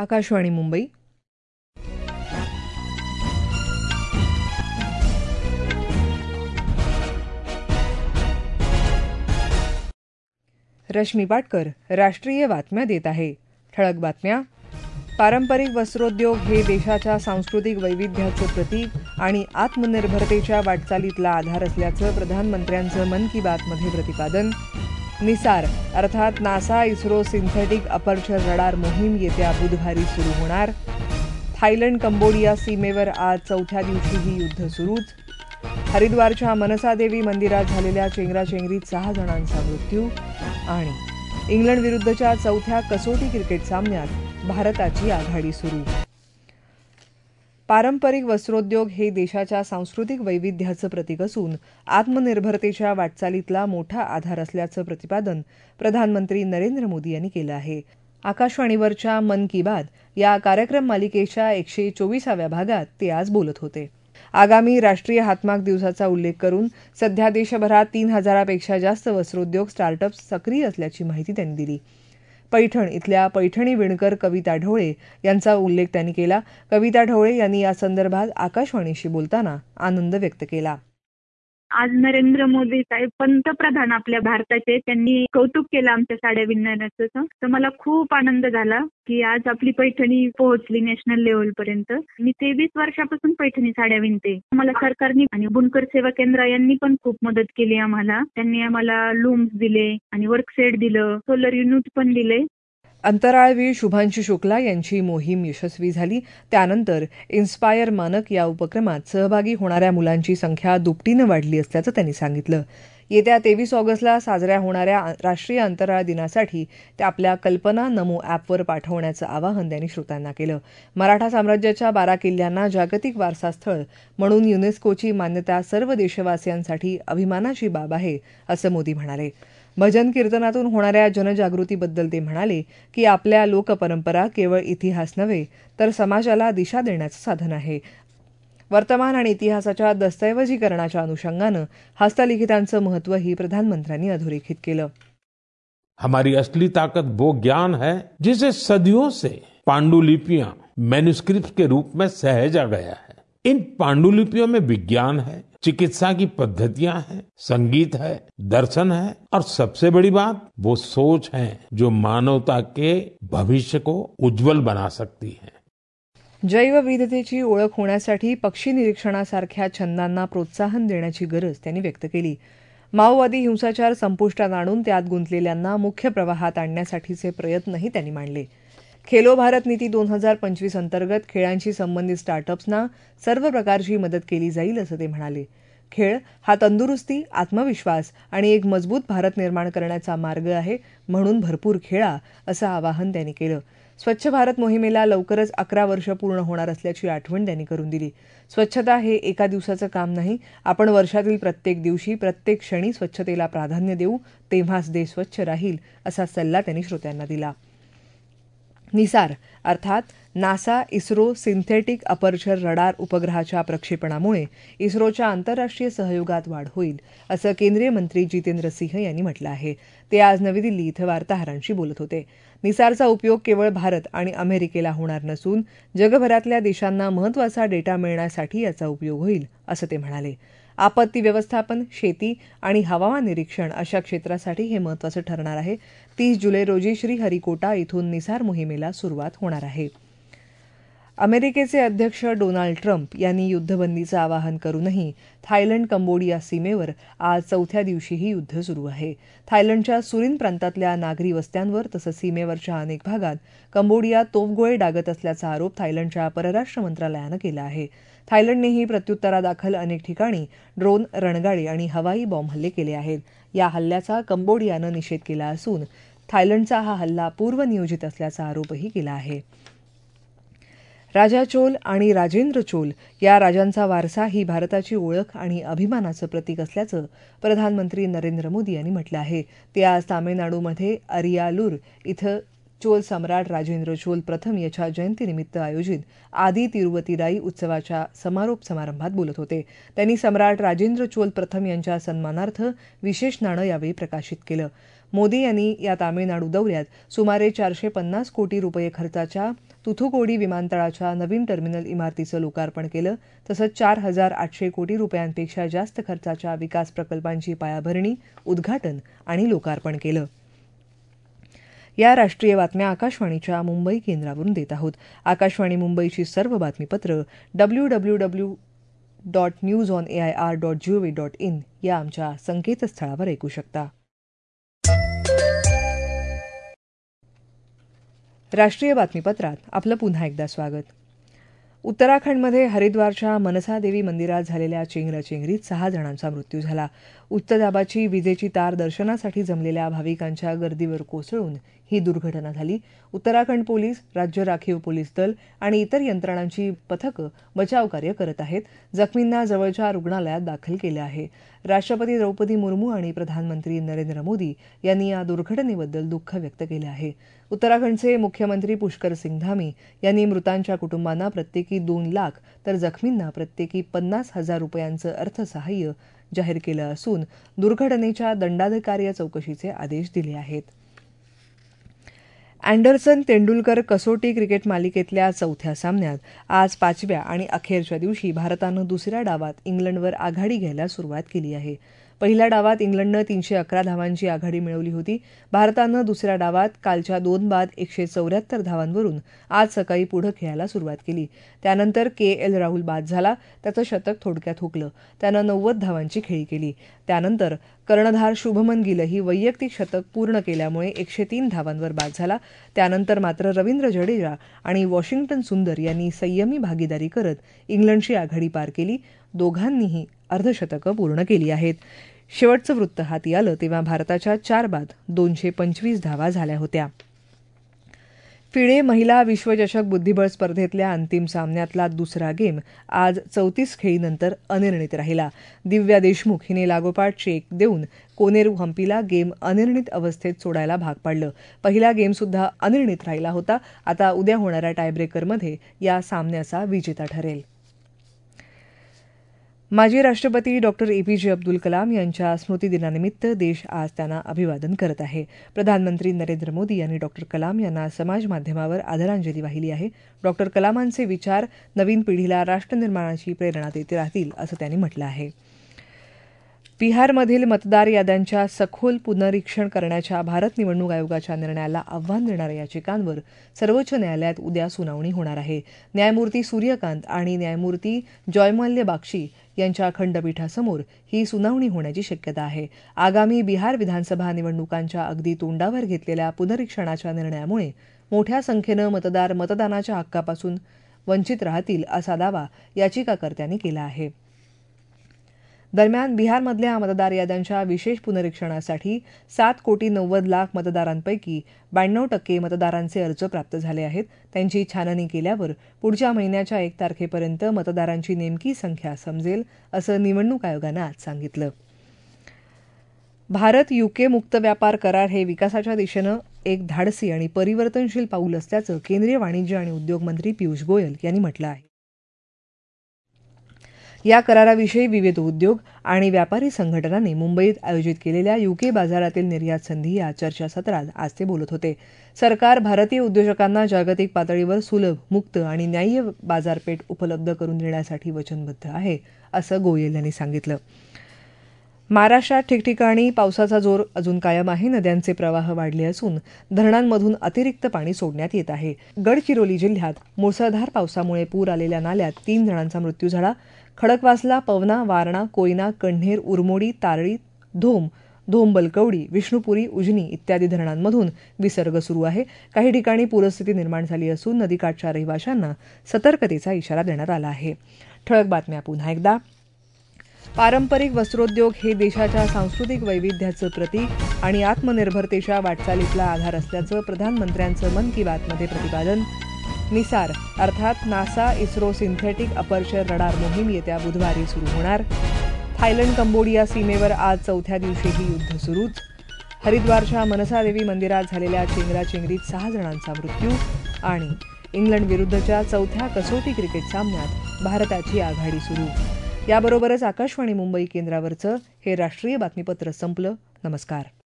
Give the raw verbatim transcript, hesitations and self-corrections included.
आकाशवाणी मुंबई. रश्मी पाटकर राष्ट्रीय बातम्या देत आहे. ठळक बातम्या. पारंपरिक वस्त्रोद्योग हे देशाच्या सांस्कृतिक वैविध्याचं प्रतीक आणि आत्मनिर्भरतेच्या वाटचालीतला आधार असल्याचं प्रधानमंत्र्यांचं मन की बातमध्ये प्रतिपादन. निसार अर्थात NASA ISRO synthetic aperture radar मोहीम येत्या बुधवारी सुरू होणार. थायलंड कंबोडिया सीमेवर आज चौथ्या दिवशीही युद्ध सुरूच. हरिद्वारच्या मनसादेवी मंदिरात झालेल्या चेंगराचेंगरीत सहा जणांचा मृत्यू. आणि इंग्लंड विरुद्धच्या चौथ्या कसोटी क्रिकेट सामन्यात भारताची आघाडी सुरू. पारंपरिक वस्त्रोद्योग हे देशाच्या सांस्कृतिक वैविध्याचं प्रतीक असून आत्मनिर्भरतेच्या वाटचालीतला मोठा आधार असल्याचं प्रतिपादन प्रधानमंत्री नरेंद्र मोदी यांनी केलं आहे. आकाशवाणीवरच्या मन की बात या कार्यक्रम मालिकेच्या एकशे चोवीसाव्या भागात ते आज बोलत होते. आगामी राष्ट्रीय हातमाग दिवसाचा उल्लेख करून सध्या देशभरात तीन हजारापेक्षा जास्त वस्त्रोद्योग स्टार्टअप्स सक्रिय असल्याची माहिती त्यांनी दिली. पैठण इथल्या पैठणी विणकर कविता ढवळे यांचा उल्लेख त्यांनी केला. कविता ढवळे यांनी या संदर्भात आकाशवाणीशी बोलताना आनंद व्यक्त केला. आज नरेंद्र मोदी साहेब पंतप्रधान आपल्या भारताचे, त्यांनी कौतुक केलं आमच्या साड्या विणण्याचं. तर मला खूप आनंद झाला की आज आपली पैठणी पोहोचली नॅशनल लेवल पर्यंत. मी तेवीस वर्षापासून पैठणी साड्या विणते. मला सरकारने आणि बुनकर सेवा केंद्र यांनी पण खूप मदत केली आम्हाला. त्यांनी आम्हाला लूम्स दिले आणि वर्क सेट दिलं, सोलर युनिट पण दिले. अंतराळवीर शुभांशु शुक्ला यांची मोहीम यशस्वी झाली. त्यानंतर इन्स्पायर मानक या उपक्रमात सहभागी होणाऱ्या मुलांची संख्या दुपटीनं वाढली असल्याचं त्यांनी सांगितलं. येत्या तेवीस ऑगस्टला साजऱ्या होणाऱ्या राष्ट्रीय अंतराळ दिनासाठी त्या आपल्या कल्पना नमो ॲपवर पाठवण्याचं आवाहन त्यांनी श्रोत्यांना केलं. मराठा साम्राज्याच्या बारा किल्ल्यांना जागतिक वारसा स्थळ म्हणून युनेस्कोची मान्यता सर्व देशवासियांसाठी अभिमानाची बाब आहे, असं मोदी म्हणाले. भजन कीर्तनातून होणाऱ्या जनजागृतीबद्दल ते म्हणाले की आपल्या लोकपरंपरा केवळ इतिहास नव्हे तर समाजाला दिशा देण्याचं साधन आहे. वर्तमान आणि इतिहासाच्या दस्तऐवजीकरणाच्या अनुषंगानं हस्तलिखितांचं महत्त्वही प्रधानमंत्र्यांनी अधोरेखित केलं. हमारी असली ताकत वो ज्ञान है जिसे सदियों से पांडुलिपियां मैन्युस्क्रिप्ट के रूप में सहेजा गया है. इन पांडुलिपियों में विज्ञान है, चिकित्सा की पद्धतियां हैं, संगीत है, दर्शन है और सबसे बड़ी बात वो सोच है जो मानवता के भविष्य को उज्जवल बना सकती है. जैवविविधतेची ओळख होण्यासाठी पक्षी निरीक्षणासारख्या छंदांना प्रोत्साहन देण्याची गरज त्यांनी व्यक्त केली. माओवादी हिंसाचार संपुष्टात आणून त्यात गुंतलेल्यांना मुख्य प्रवाहात आणण्यासाठीचे प्रयत्नही त्यांनी मांडले. खेलो भारत नीती दोन हजार पंचवीस अंतर्गत खेळांशी संबंधित स्टार्टअप्सना सर्व प्रकारची मदत केली जाईल, असं ते म्हणाले. खेळ हा तंदुरुस्ती, आत्मविश्वास आणि एक मजबूत भारत निर्माण करण्याचा मार्ग आहे, म्हणून भरपूर खेळा, असं आवाहन त्यांनी केलं. स्वच्छ भारत मोहिमेला लवकरच अकरा वर्ष पूर्ण होणार असल्याची आठवण त्यांनी करून दिली. स्वच्छता हे एका दिवसाचं काम नाही. आपण वर्षातील प्रत्येक दिवशी, प्रत्येक क्षणी स्वच्छतेला प्राधान्य देऊ, तेव्हाच देश स्वच्छ राहील, असा सल्ला त्यांनी श्रोत्यांना दिला. निसार अर्थात NASA ISRO synthetic aperture radar उपग्रहाच्या प्रक्षेपणामुळे इस्रोच्या आंतरराष्ट्रीय सहयोगात वाढ होईल, असं केंद्रीय मंत्री जितेंद्र सिंह यांनी म्हटलं आहे. ते आज नवी दिल्ली इथं वार्ताहरांशी बोलत होते. निसारचा उपयोग केवळ भारत आणि अमेरिकेला होणार नसून जगभरातल्या देशांना महत्त्वाचा डेटा मिळण्यासाठी याचा उपयोग होईल, असं ते म्हणाले. आपत्ती व्यवस्थापन, शेती आणि हवामान निरीक्षण अशा क्षेत्रासाठी हे महत्त्वाचं ठरणार आहे. तीस जुलै रोजी श्रीहरिकोटा इथून निसार मोहिमेला सुरुवात होणार आहे. अमेरिकेचे अध्यक्ष डोनाल्ड ट्रम्प यांनी युद्धबंदीचं आवाहन करूनही थायलंड कंबोडिया सीमेवर आज चौथ्या दिवशीही युद्ध सुरू आहे. थायलंडच्या सुरीन प्रांतातल्या नागरी वस्त्यांवर तसंच सीमेवरच्या अनेक भागात कंबोडिया तोफगोळे डागत असल्याचा आरोप थायलंडच्या परराष्ट्र मंत्रालयानं केला आहे. थायलंडनेही प्रत्युत्तरादाखल अनेक ठिकाणी ड्रोन, रणगाडी आणि हवाई बॉम्ब हल्ले केले आहेत. या हल्ल्याचा कंबोडियानं निषेध केला असून थायलंडचा हा हल्ला पूर्वनियोजित असल्याचा आरोपही केला आहे. राजा चोल आणि राजेंद्र चोल या राजांचा वारसा ही भारताची ओळख आणि अभिमानाचं प्रतीक असल्याचं प्रधानमंत्री नरेंद्र मोदी यांनी म्हटलं आहे. ते आज तामिळनाडूमध्ये अरियालूर इथं चोल सम्राट राजेंद्र चोल प्रथम याच्या जयंतीनिमित्त आयोजित आदि तिरुवतीराई उत्सवाच्या समारोप समारंभात बोलत होते. त्यांनी सम्राट राजेंद्र चोल प्रथम यांच्या सन्मानार्थ विशेष नाणं यावेळी प्रकाशित केलं. मोदी यांनी या तामिळनाडू दौऱ्यात सुमारे चारशे पन्नास कोटी रुपये खर्चाच्या तुथुकोडी विमानतळाच्या नवीन टर्मिनल इमारतीचं लोकार्पण केलं, तसंच चार हजार आठशे कोटी रुपयांपेक्षा जास्त खर्चाच्या विकास प्रकल्पांची पायाभरणी, उद्घाटन आणि लोकार्पण केलं. या राष्ट्रीय बातम्या आकाशवाणीच्या मुंबई केंद्रावरून देत आहोत. आकाशवाणी मुंबईची सर्व बातमीपत्र W W W dot news on A I R dot gov dot in या आमच्या संकेतस्थळावर ऐकू शकता. राष्ट्रीय बातमीपत्रात आपलं पुन्हा एकदा स्वागत. उत्तराखंडमध्ये हरिद्वारच्या मनसा देवी मंदिरात झालेल्या चेंगराचेंगरीत सहा जणांचा मृत्यू झाला. उच्च दाबाची विजेची तार दर्शनासाठी जमलेल्या भाविकांच्या गर्दीवर कोसळून ही दुर्घटना झाली. उत्तराखंड पोलीस, राज्य राखीव पोलीस दल आणि इतर यंत्रणांची पथकं बचावकार्य करत आहेत. जखमींना जवळच्या रुग्णालयात दाखल केलं आहे. राष्ट्रपती द्रौपदी मुर्मू आणि प्रधानमंत्री नरेंद्र मोदी यांनी या दुर्घटनेबद्दल दुःख व्यक्त केलं आहे. उत्तराखंडचे मुख्यमंत्री पुष्कर सिंग धामी यांनी मृतांच्या कुटुंबांना प्रत्येकी दोन लाख तर जखमींना प्रत्येकी पन्नास हजार रुपयांचं अर्थसहाय्य जाहीर केलं असून दुर्घटनेच्या दंडाधिकार्य चौकशीचे आदेश दिले आहेत. अँडरसन तेंडुलकर कसोटी क्रिकेट मालिकेतल्या चौथ्या सामन्यात आज पाचव्या आणि अखेरच्या दिवशी भारतानं दुसऱ्या डावात इंग्लंडवर आघाडी घ्यायला सुरुवात केली आहे. पहिल्या डावात इंग्लंडनं तीनशे अकरा धावांची आघाडी मिळवली होती. भारतानं दुसऱ्या डावात कालच्या दोन बाद एकशे चौऱ्याहत्तर धावांवरून आज सकाळी पुढे खेळायला सुरुवात केली. त्यानंतर के एल राहुल बाद झाला. त्याचं शतक थोडक्यात हुकलं. त्यानं नव्वद धावांची खेळी केली. त्यानंतर कर्णधार शुभमन गिलही वैयक्तिक शतक पूर्ण केल्यामुळे एकशे तीन धावांवर बाद झाला. त्यानंतर मात्र रवींद्र जडेजा आणि वॉशिंग्टन सुंदर यांनी संयमी भागीदारी करत इंग्लंडची आघाडी पार केली. दोघांनीही अर्धशतकं पूर्ण केली आहेत. शेवटचं वृत्त हाती आलं तेव्हा भारताच्या चार बाद दोनशे पंचवीस धावा झाल्या होत्या. फिडे महिला विश्वचषक बुद्धिबळ स्पर्धेतल्या अंतिम सामन्यातला दुसरा गेम आज चौतीस खेळीनंतर अनिर्णित राहिला. दिव्या देशमुख हिने लागोपाठ चेक देऊन कोनेरू हम्पीला गेम अनिर्णित अवस्थेत सोडायला भाग पाडलं. पहिला गेमसुद्धा अनिर्णित राहिला होता. आता उद्या होणाऱ्या टायब्रेकरमध्ये या सामन्याचा विजेता ठरेल. माजी राष्ट्रपती डॉक्टर ए पी जे अब्दुल कलाम यांच्या स्मृतिदिनानिमित्त देश आज त्यांना अभिवादन करत आहे. प्रधानमंत्री नरेंद्र मोदी यांनी डॉक्टर कलाम यांना समाजमाध्यमावर आदरांजली वाहिली आहे. डॉक्टर कलामांचे विचार नवीन पिढीला राष्ट्रनिर्माणाची प्रेरणा देत राहतील असं त्यांनी म्हटलं आहे. बिहारमधील मतदार याद्यांच्या सखोल पुनरीक्षण करण्याच्या भारत निवडणूक आयोगाच्या निर्णयाला आव्हान देणाऱ्या याचिकांवर सर्वोच्च न्यायालयात उद्या सुनावणी होणार आहे. न्यायमूर्ती सूर्यकांत आणि न्यायमूर्ती जयमाल्य बाक्षी यांच्या खंडपीठासमोर ही सुनावणी होण्याची शक्यता आहे. आगामी बिहार विधानसभा निवडणुकांच्या अगदी तोंडावर घेतलेल्या पुनरीक्षणाच्या निर्णयामुळे मोठ्या संख्येनं मतदार मतदानाच्या हक्कापासून वंचित राहतील असा दावा याचिकाकर्त्यांनी केला आहे. दरम्यान बिहारमधल्या मतदार याद्यांच्या विशेष पुनरीक्षणासाठी सात कोटी नव्वद लाख मतदारांपैकी ब्याण्णव टक्के मतदारांचे अर्ज प्राप्त झाले आहेत. त्यांची छाननी केल्यावर पुढच्या महिन्याच्या एक तारखेपर्यंत मतदारांची नेमकी संख्या समजेल असं निवडणूक आयोगानं आज सांगितलं. भारत युके मुक्त व्यापार करार हे विकासाच्या दिशेनं एक धाडसी आणि परिवर्तनशील पाऊल असल्याचं केंद्रीय वाणिज्य आणि उद्योग मंत्री पियुष गोयल यांनी म्हटलं आहे. या कराराविषयी विविध उद्योग आणि व्यापारी संघटनांनी मुंबईत आयोजित केलेल्या युके बाजारातील निर्यात संधी या चर्चासत्रात आज ते बोलत होते. सरकार भारतीय उद्योजकांना जागतिक पातळीवर सुलभ, मुक्त आणि न्याय्य बाजारपेठ उपलब्ध करून देण्यासाठी वचनबद्ध आहे असं गोयल यांनी सांगितलं. महाराष्ट्रात ठिकठिकाणी पावसाचा जोर अजून कायम आहे. नद्यांचे प्रवाह वाढले असून धरणांमधून अतिरिक्त पाणी सोडण्यात येत आहे. गडचिरोली जिल्ह्यात मुसळधार पावसामुळे पूर आलेल्या नाल्यात तीन जणांचा मृत्यू झाला. खडकवासला, पवना, वारणा, कोयना, कण्हेर, उरमोडी, तारळी, धोम, धोम बलकवडी, विष्णुपुरी, उजनी इत्यादी धरणांमधून विसर्ग सुरू आहे. काही ठिकाणी पूरस्थिती निर्माण झाली असून नदीकाठच्या रहिवाशांना सतर्कतेचा इशारा देण्यात आला आहे. ठळक बातम्या पुन्हा एकदा. पारंपरिक वस्त्रोद्योग हे देशाच्या सांस्कृतिक वैविध्याचं प्रतीक आणि आत्मनिर्भरतेच्या वाटचालीतला आधार असल्याचं प्रधानमंत्र्यांचं मन की बातमध्ये प्रतिपादन. निसार अर्थात NASA ISRO synthetic aperture radar मोहीम येत्या बुधवारी सुरू होणार. थायलंड कंबोडिया सीमेवर आज चौथ्या दिवशीही युद्ध सुरूच. हरिद्वारच्या मनसा देवी मंदिरात झालेल्या चेंगराचेंगरीत सहा जणांचा मृत्यू. आणि इंग्लंड विरुद्धच्या चौथ्या कसोटी क्रिकेट सामन्यात भारताची आघाडी सुरू. याबरोबरच आकाशवाणी मुंबई केंद्रावरचं हे राष्ट्रीय बातमीपत्र संपलं. नमस्कार.